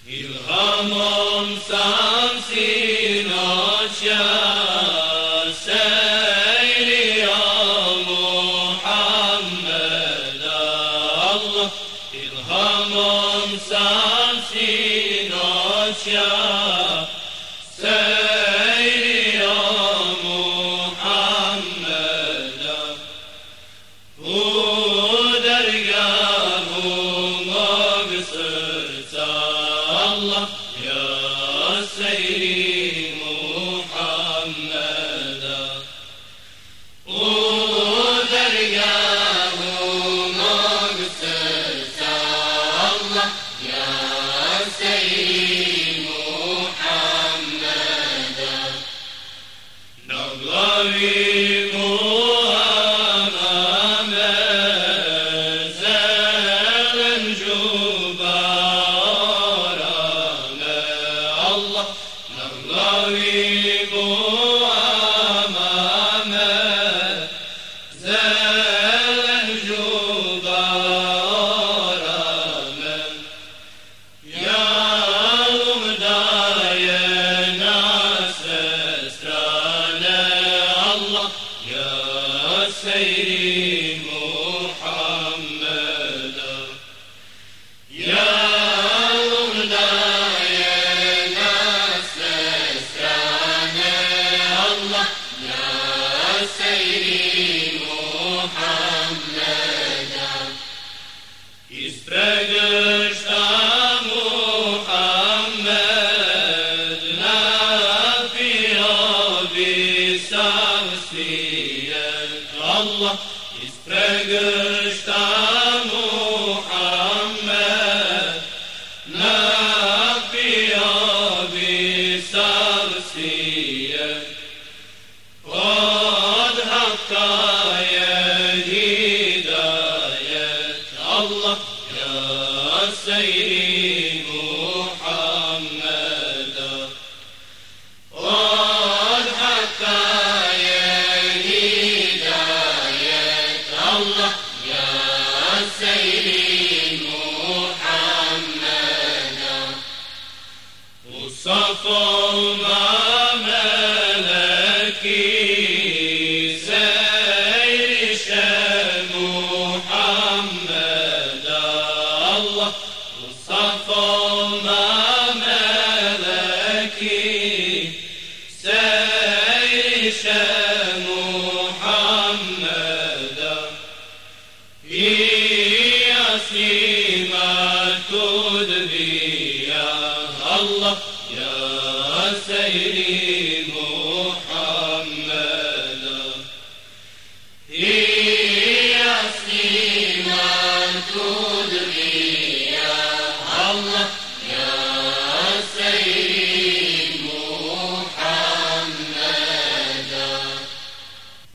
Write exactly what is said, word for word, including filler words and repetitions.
İlhamım sensin aşya seyri ya Muhammed Allah. İlhamım sensin aşya seyri ya Muhammed bu dergâhuma kısırsa Allah ya seyri Muhammed'a o dergâhuma kısırsa Allah ya seyri Muhammed'a Nağlavi Nağlavi bu amame zelen jubarame Yalum daye nasesrane Allah ya seyri Muhammed'a Yalum daye İspregeşta Muhammed nafiya bisavsiyet Allah İspregeşta Muhammed nafiya bisavsiyet Kod hakkaya hidayet Allah ya seyri Muhammed'a Kod hakkaya hidayet Allah ya seyri Muhammed'a Musaf olma meleki Musaf olma meleki seyrişe Muhammed'a İyasîmet kudbiya Allah ya seyri Muhammed'a İyasîmet